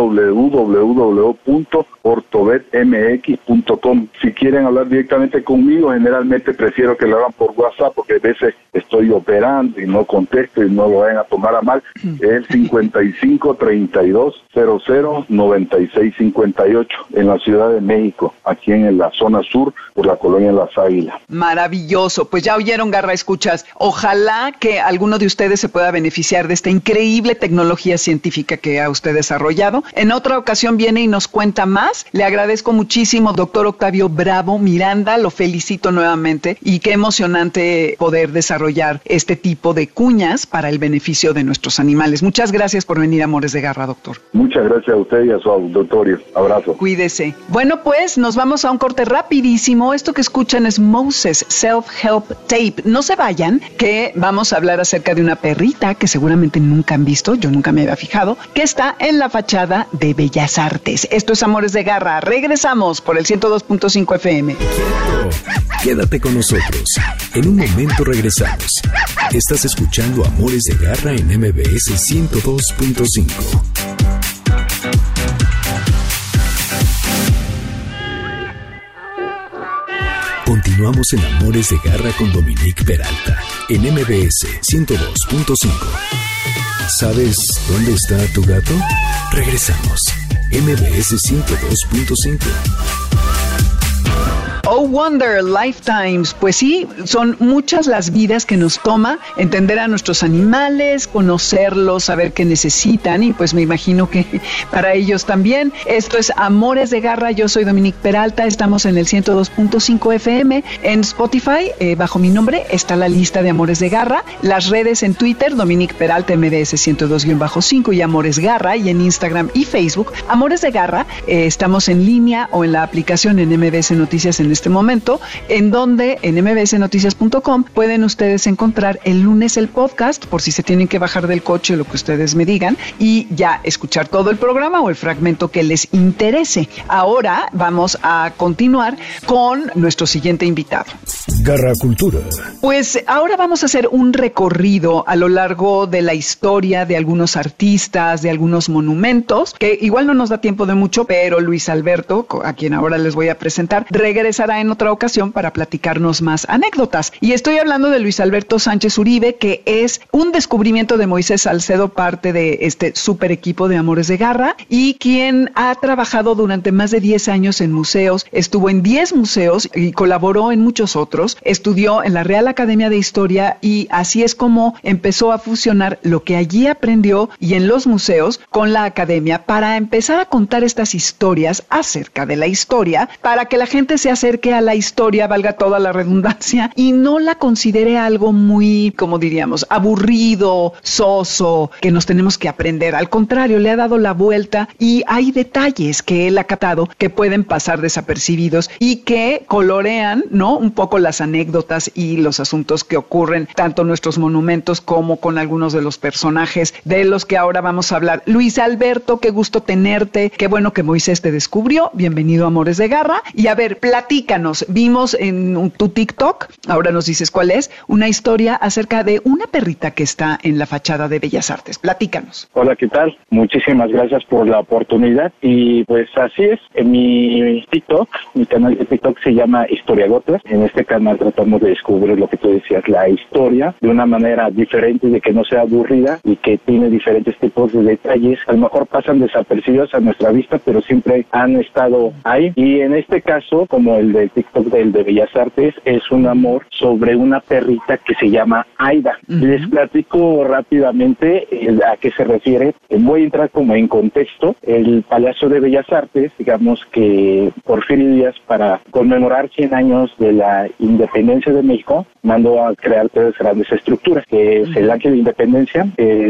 www.ortobetmx.com. Si quieren hablar directamente conmigo, generalmente prefiero que lo hagan por WhatsApp, porque a veces estoy operando y no contesto y no lo vayan a tomar a mal. Es 5532009658 en la Ciudad de México, aquí en la zona sur, por la colonia Las Águilas. Maravilloso. Pues ya oyeron, Garra Escuchas. Ojalá que alguno de ustedes se pueda beneficiar de esta increíble tecnología científica que ha usted desarrollado. En otra ocasión viene y nos cuenta más. Le agradezco muchísimo, doctor Octavio Bravo Miranda, lo felicito nuevamente, y qué emocionante poder desarrollar este tipo de cuñas para el beneficio de nuestros animales. Muchas gracias por venir a Amores de Garra, doctor. Muchas gracias a usted y a su auditorio. Abrazo. Cuídese. Bueno, pues nos vamos a un corte rapidísimo. Esto que escuchan es Moses Self-Help Tape. No se vayan, que vamos a hablar acerca de una perrita que seguramente nunca han visto, yo nunca me había fijado, que está en la fachada de Bellas Artes. Esto es Amores de Garra. Regresamos por el 102.5 FM. Quédate con nosotros. En un momento regresamos. Estás escuchando Amores de Garra en MBS 102.5. Continuamos en Amores de Garra con Dominique Peralta en MBS 102.5. ¿Sabes dónde está tu gato? Regresamos. MBS 102.5. Oh Wonder Lifetimes, pues sí, son muchas las vidas que nos toma entender a nuestros animales, conocerlos, saber qué necesitan, y pues me imagino que para ellos también. Esto es Amores de Garra, yo soy Dominique Peralta, estamos en el 102.5 FM, en Spotify, bajo mi nombre está la lista de Amores de Garra, las redes en Twitter, Dominique Peralta MBS 102-5 y Amores Garra, y en Instagram y Facebook, Amores de Garra. Estamos en línea o en la aplicación en MBS Noticias en este momento, en donde en mbsnoticias.com pueden ustedes encontrar el lunes el podcast, por si se tienen que bajar del coche, lo que ustedes me digan, y ya escuchar todo el programa o el fragmento que les interese. Ahora vamos a continuar con nuestro siguiente invitado. Garra Cultura. Pues ahora vamos a hacer un recorrido a lo largo de la historia de algunos artistas, de algunos monumentos, que igual no nos da tiempo de mucho, pero Luis Alberto, a quien ahora les voy a presentar, regresará en otra ocasión para platicarnos más anécdotas. Y estoy hablando de Luis Alberto Sánchez Uribe, que es un descubrimiento de Moisés Salcedo, parte de este super equipo de Amores de Garra, y quien ha trabajado durante más de 10 años en museos, estuvo en 10 museos y colaboró en muchos otros. Estudió en la Real Academia de Historia y así es como empezó a fusionar lo que allí aprendió y en los museos con la academia para empezar a contar estas historias acerca de la historia, para que la gente se acerque a la historia, valga toda la redundancia, y no la considere algo muy, como diríamos, aburrido, soso, que nos tenemos que aprender. Al contrario, le ha dado la vuelta y hay detalles que él ha captado que pueden pasar desapercibidos y que colorean, ¿no?, un poco las anécdotas y los asuntos que ocurren tanto en nuestros monumentos como con algunos de los personajes de los que ahora vamos a hablar. Luis Alberto, qué gusto tenerte, qué bueno que Moisés te descubrió, bienvenido a Amores de Garra. Y a ver, platícanos, vimos en tu TikTok, ahora nos dices cuál es, una historia acerca de una perrita que está en la fachada de Bellas Artes. Platícanos. Hola, ¿qué tal? Muchísimas gracias por la oportunidad y pues así es, en mi TikTok, mi canal de TikTok se llama Historiagotas. En este canal tratamos de descubrir lo que tú decías, la historia de una manera diferente, de que no sea aburrida y que tiene diferentes tipos de detalles. A lo mejor pasan desapercibidos a nuestra vista, pero siempre han estado ahí. Y en este caso, como el de TikTok del de Bellas Artes, es un amor sobre una perrita que se llama Aida. Les platico rápidamente a qué se refiere. Voy a entrar como en contexto. El Palacio de Bellas Artes, digamos que Porfirio Díaz, para conmemorar 100 años de la independencia de México, mandó a crear tres grandes estructuras, que es el Ángel de Independencia,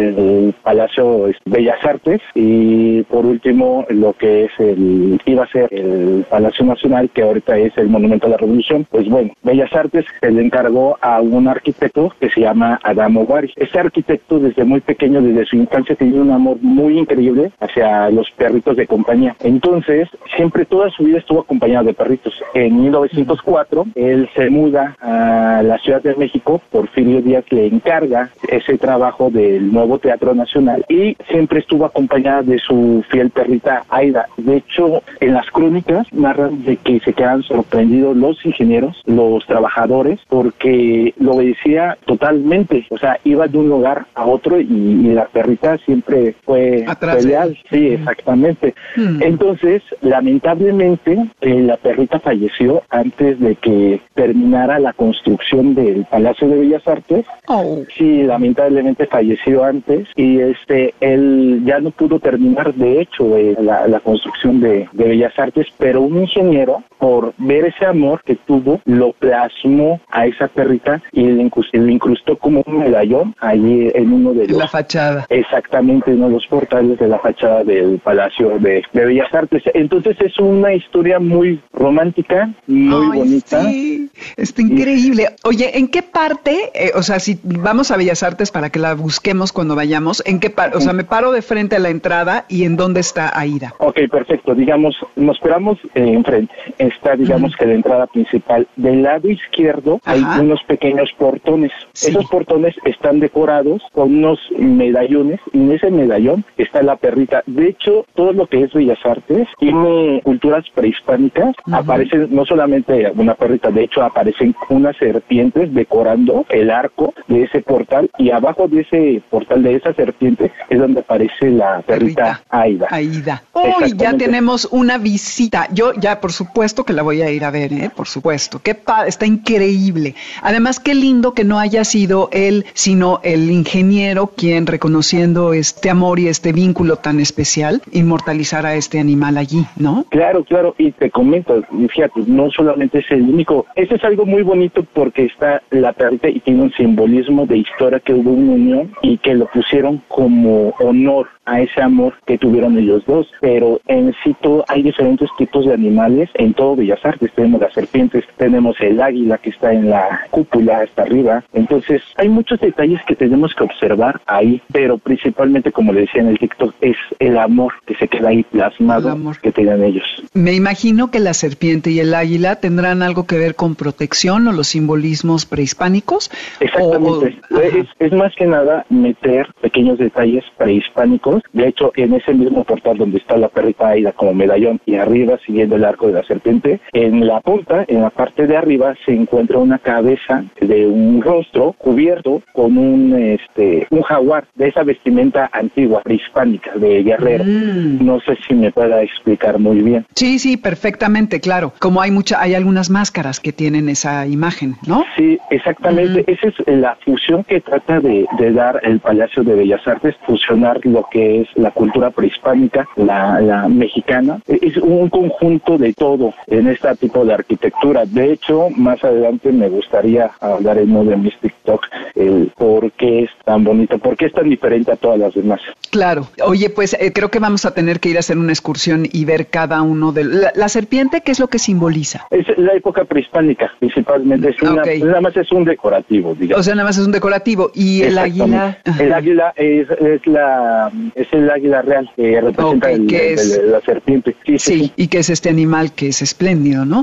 el Palacio Bellas Artes y por último lo que es iba a ser el Palacio Nacional, que ahorita es el Monumento a la Revolución. Pues bueno, Bellas Artes se le encargó a un arquitecto que se llama Adamo Bari. Este arquitecto desde muy pequeño, desde su infancia, tenía un amor muy increíble hacia los perritos de compañía. Entonces, siempre toda su vida estuvo acompañado de perritos. En 1904, él se muda a la Ciudad de México. Porfirio Díaz le encarga ese trabajo del nuevo Teatro Nacional y siempre estuvo acompañada de su fiel perrita Aida. De hecho, en las crónicas narran de que se quedan sorprendidos los ingenieros, los trabajadores, porque lo obedecía totalmente. O sea, iba de un lugar a otro y la perrita siempre fue leal. Sí, exactamente. Entonces, lamentablemente, la perrita falleció antes de que terminara la construcción del Palacio de Bellas Artes. Sí, lamentablemente falleció antes y él ya no pudo terminar, de hecho, la construcción de Bellas Artes, pero un ingeniero, por ver ese amor que tuvo, lo plasmó a esa perrita y le incrustó como un medallón allí en uno de la fachada. Exactamente, en uno de los portales de la fachada del Palacio de Bellas Artes. Entonces es una historia muy romántica, muy bonita. Sí, está increíble. Oye, ¿en qué parte, o sea, si vamos a Bellas Artes para que la busquemos cuando vayamos, ¿en qué parte? O sea, me paro de frente a la entrada y ¿en dónde está Aida? Ok, perfecto. Digamos, nos esperamos enfrente. Está, digamos, que la entrada principal. Del lado izquierdo hay unos pequeños portones. Sí. Esos portones están decorados con unos medallones y en ese medallón está la perrita. De hecho, todo lo que es Bellas Artes tiene culturas prehispánicas. Aparecen no solamente una perrita, de hecho aparecen unas serpientes decorando el arco de ese portal y abajo de ese portal de esa serpiente es donde aparece la perrita Aida. Hoy ya tenemos una visita. Yo ya por supuesto que la voy a ir a ver, por supuesto. Qué padre, está increíble. Además, qué lindo que no haya sido él, sino el ingeniero quien, reconociendo este amor y este vínculo tan especial, inmortalizara a este animal allí, ¿no? Claro, y te comento, fíjate, no solamente es el único. Eso es algo muy bonito porque está la perrita y tiene un simbolismo de historia, que hubo una unión y que lo pusieron como honor a ese amor que tuvieron ellos dos, pero en sí hay diferentes tipos de animales en todo Bellas Artes. Tenemos las serpientes, tenemos el águila que está en la cúpula hasta arriba, entonces hay muchos detalles que tenemos que observar ahí, pero principalmente, como le decía en el TikTok, es el amor que se queda ahí plasmado que tenían ellos. Me imagino que la serpiente y el águila tendrán algo que ver con protección o los simbolismos prehispánicos. Exactamente. Es más que nada meter pequeños detalles prehispánicos. De hecho, en ese mismo portal donde está la perrita Aida como medallón y arriba siguiendo el arco de la serpiente, en la punta, en la parte de arriba, se encuentra una cabeza de un rostro cubierto con un jaguar de esa vestimenta antigua prehispánica de guerrero. No sé si me pueda explicar muy bien. Sí, perfectamente, claro. Como hay algunas máscaras que tienen esa imagen, ¿no? Sí, exactamente. Esa es la fusión que trata de dar el Palacio de Bellas Artes, fusionar lo que es la cultura prehispánica, la mexicana. Es un conjunto de todo en este tipo de arquitectura. De hecho, más adelante me gustaría hablar en uno de mis TikTok el por qué es tan bonito, por qué es tan diferente a todas las demás. Claro. Oye, pues creo que vamos a tener que ir a hacer una excursión y ver cada uno de... La serpiente, ¿qué es lo que simboliza? Es la época prehispánica, principalmente. Nada más es un decorativo, digamos. O sea, nada más es un decorativo. ¿Y el águila? El águila es el águila real, que representa la serpiente. Sí, y que es este animal que es espléndido, ¿no?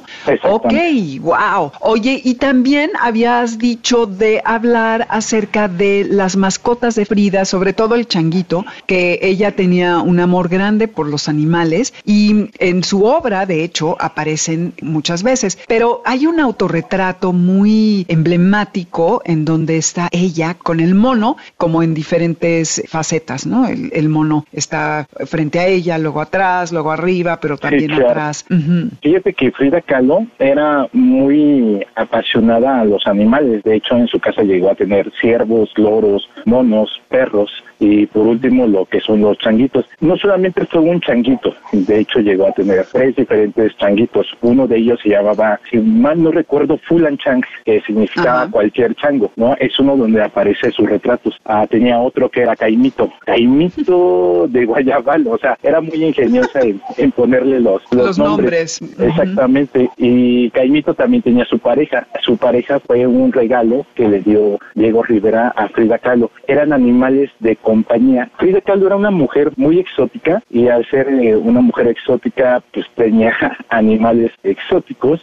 Wow. Oye, y también habías dicho de hablar acerca de las mascotas de Frida, sobre todo el changuito, que ella tenía un amor grande por los animales y en su obra, de hecho, aparecen muchas veces, pero hay un autorretrato muy emblemático en donde está ella con el mono, como en diferentes facetas, ¿no? El mono está frente a ella, luego atrás, luego arriba, pero también atrás. Fíjate que Frida Kahlo era muy apasionada a los animales. De hecho, en su casa llegó a tener ciervos, loros, monos, perros y por último lo que son los changuitos. No solamente fue un changuito, de hecho llegó a tener 3 diferentes changuitos. Uno de ellos se llamaba, si mal no recuerdo, Fulan Chang, que significaba cualquier chango, ¿no? Es uno donde aparece sus retratos. Tenía otro que era Caimito de Guayabal, o sea, era muy ingeniosa en ponerle los nombres. Exactamente. Y Caimito también tenía su pareja. Su pareja fue un regalo que le dio Diego Rivera a Frida Kahlo. Eran animales de compañía. Frida Kahlo era una mujer muy exótica y al ser una mujer exótica, pues tenía animales exóticos,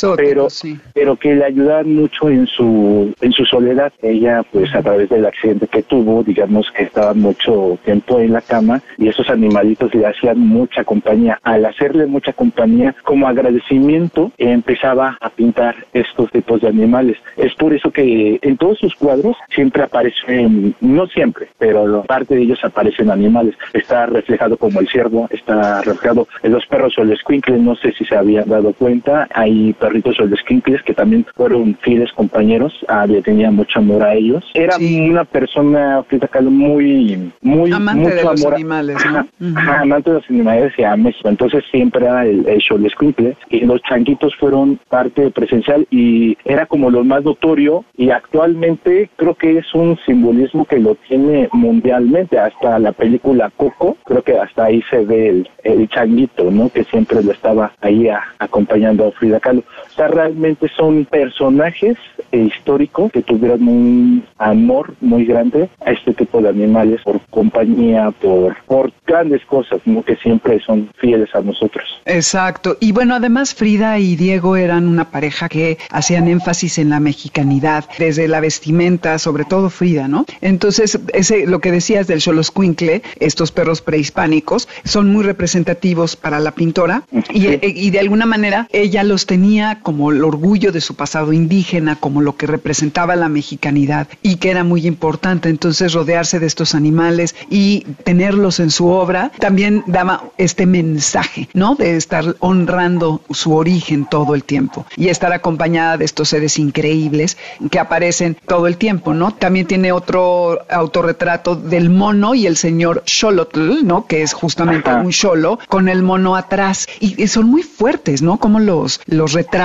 pero que le ayudaban mucho en su soledad. Ella, pues a través del accidente que tuvo, digamos que estaba mucho tiempo en la cama y esos animalitos le hacían mucha compañía. Al hacerle mucha compañía, como agradecimiento, empezaba a pintar estos tipos de animales. Es por eso que en todos sus cuadros siempre aparecen, no siempre, pero parte de ellos aparecen animales. Está reflejado como el ciervo, está reflejado en los perros o el escuincle, no sé si se habían dado cuenta, hay perritos o el escuincles que también fueron fieles compañeros, le tenía mucho amor a ellos. Era una persona, Frida Kahlo, muy amante mucho de los amor, animales, ¿no? Amante de los animales y a México. Entonces siempre era el escuincle y los changuitos fueron parte presencial y era como lo más notorio y actualmente creo que es un simbolismo que lo tiene mundialmente. Hasta la película Coco, creo que hasta ahí se ve el changuito, ¿no? Que siempre lo estaba ahí acompañando a Frida Kahlo. O sea, realmente son personajes históricos que tuvieron un amor muy grande a este tipo de animales por compañía, por grandes cosas, ¿no? Que siempre son fieles a nosotros. Exacto. Y bueno, además Frida y Diego eran una pareja que hacían énfasis en la mexicanidad, desde la vestimenta, sobre todo Frida, ¿no? Entonces, lo que decías del xoloscuincle, estos perros prehispánicos, son muy representativos para la pintora y de alguna manera ella los tenía como el orgullo de su pasado indígena, como lo que representaba la mexicanidad y que era muy importante. Entonces, rodearse de estos animales y tenerlos en su obra también daba este mensaje, ¿no? De estar honrando su origen todo el tiempo y estar acompañada de estos seres increíbles que aparecen todo el tiempo, ¿no? También tiene otro autorretrato del mono y el señor Xolotl, ¿no? Que es justamente un xolo con el mono atrás y son muy fuertes, ¿no? Como los retrata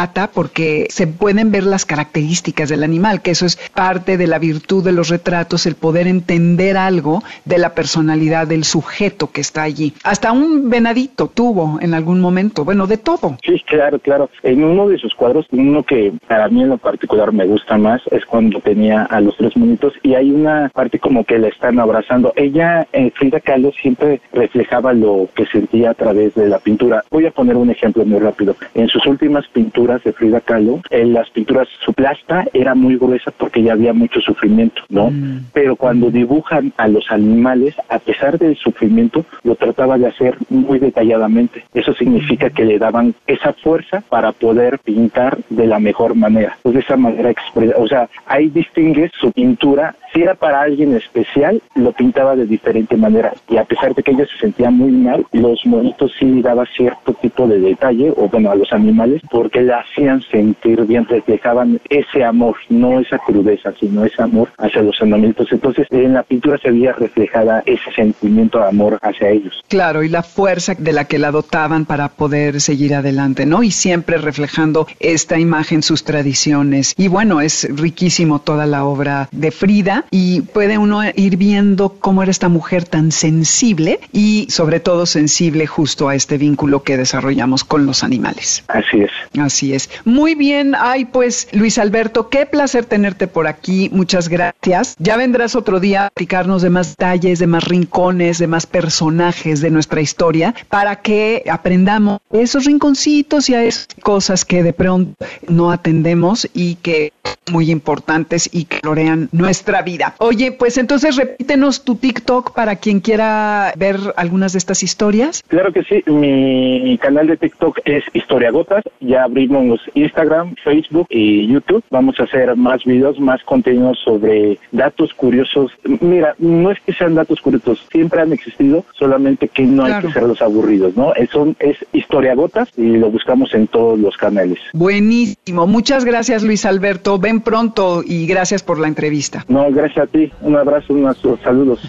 trata porque se pueden ver las características del animal, que eso es parte de la virtud de los retratos, el poder entender algo de la personalidad del sujeto que está allí. Hasta un venadito tuvo en algún momento, bueno, de todo. Sí, claro. En uno de sus cuadros, uno que para mí en lo particular me gusta más, es cuando tenía a los 3 monitos y hay una parte como que la están abrazando. Ella, Frida Kahlo, siempre reflejaba lo que sentía a través de la pintura. Voy a poner un ejemplo muy rápido. En sus últimas pinturas de Frida Kahlo, en las pinturas, su plasta era muy gruesa porque ya había mucho sufrimiento, ¿no? Pero cuando dibujan a los animales, a pesar del sufrimiento, lo trataba de hacer muy detalladamente. Eso significa que le daban esa fuerza para poder pintar de la mejor manera. Pues de esa manera o sea, ahí distingues su pintura. Si era para alguien especial, lo pintaba de diferente manera. Y a pesar de que ella se sentía muy mal, los monitos sí daba cierto tipo de detalle, o bueno, a los animales, porque la hacían sentir bien, reflejaban ese amor, no esa crudeza, sino ese amor hacia los animalitos. Entonces, en la pintura se veía reflejada ese sentimiento de amor hacia ellos. Claro, y la fuerza de la que la dotaban para poder seguir adelante, ¿no? Y siempre reflejando esta imagen, sus tradiciones. Y bueno, es riquísimo toda la obra de Frida y puede uno ir viendo cómo era esta mujer tan sensible y sobre todo sensible justo a este vínculo que desarrollamos con los animales. Así es. Así es. Muy bien. Ay, pues Luis Alberto, qué placer tenerte por aquí. Muchas gracias. Ya vendrás otro día a platicarnos de más detalles, de más rincones, de más personajes de nuestra historia para que aprendamos esos rinconcitos y a esas cosas que de pronto no atendemos y que son muy importantes y que florean nuestra vida. Oye, pues entonces repítenos tu TikTok para quien quiera ver algunas de estas historias. Claro que sí, mi canal de TikTok es Historiagotas, ya abrimos Instagram, Facebook y YouTube. Vamos a hacer más videos, más contenidos sobre datos curiosos. Mira, no es que sean datos curiosos, siempre han existido, solamente que no hay que serlos aburridos, ¿no? Es Historiagotas y lo buscamos en todos los canales. Buenísimo, muchas gracias Luis Alberto, ven pronto y gracias por la entrevista. No, gracias a ti, un abrazo, unos saludos.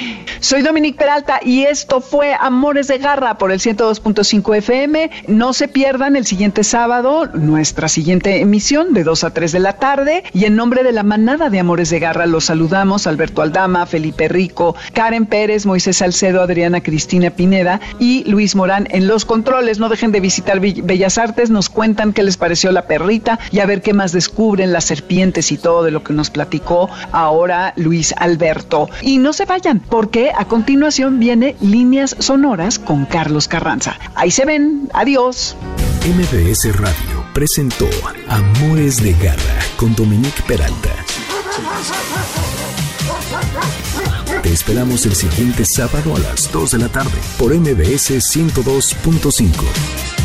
Soy Dominique Peralta y esto fue Amores de Garra por el 102.5 FM. No se pierdan el siguiente sábado nuestra siguiente emisión de 2 a 3 de la tarde y en nombre de la manada de Amores de Garra los saludamos Alberto Aldama, Felipe Rico, Karen Pérez, Moisés Salcedo, Adriana Cristina Pineda y Luis Morán en los controles. No dejen de visitar Bellas Artes, nos cuentan qué les pareció la perrita y a ver qué más descubren las serpientes y todo de lo que nos platicó ahora Luis Alberto. Y no se vayan porque a continuación viene Líneas Sonoras con Carlos Carranza. Ahí se ven, adiós. MBS Radio presentó Amores de Garra con Dominique Peralta. Te esperamos el siguiente sábado a las 2 de la tarde por MBS 102.5.